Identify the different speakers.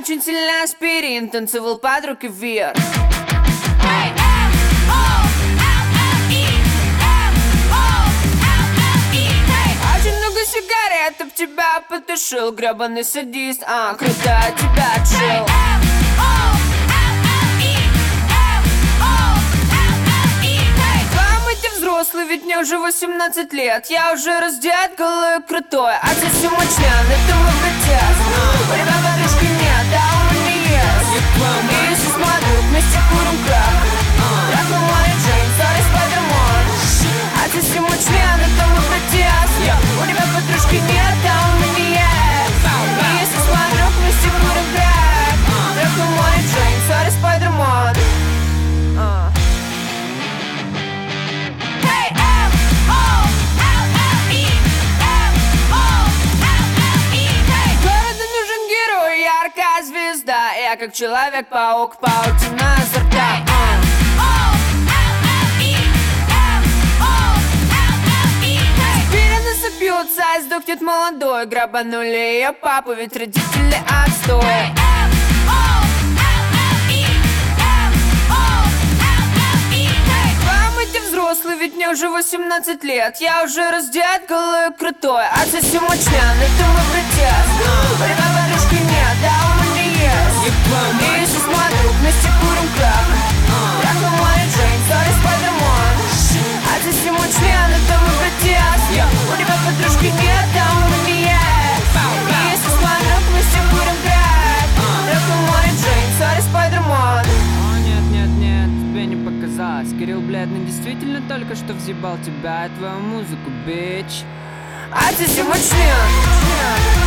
Speaker 1: очень сильно аспирин, танцевал под руки вверх. Очень много сигарет об тебя потушил, гребаный садист, круто тебя отшил. Взрослый, ведь мне уже 18 лет. Я уже раздет, голый, крутой. А ты все мощнян, это мой протест. У тебя подружки нет, да у меня есть. И если смотрю, вместе курим крак. Трек на мой джейн, sorry, Spider-Man. А ты все мощнян, это мой протест. У тебя подружки нет, да у меня есть. И если смотрю, вместе курим крак. Трек на мой джейн, sorry, Spider-Man. Звезда, я как Человек-паук, паутина изо рта. Спирины собьются, сдохнет молодой. Грабанули ее папу, ведь родители отстой. Мама, ты взрослый, ведь мне уже 18 лет. Я уже раздет, голый, крутой. А ты все мощнян, это мой протест. У тебя подружки нет, да у меня есть. И если смотрю, вместе курим крак. Трек на мой джейн, sorry, Spider-Man. А ты все мощнян, это мой протест. У тебя подружки нет, да у меня есть. И если смотрю, вместе курим крак. Трек на мой джейн, sorry, Spider-Man.
Speaker 2: Тебе не показалось. Кирилл бледный действительно только что взъебал тебя и твою музыку, бич.
Speaker 1: А ты все мощнян.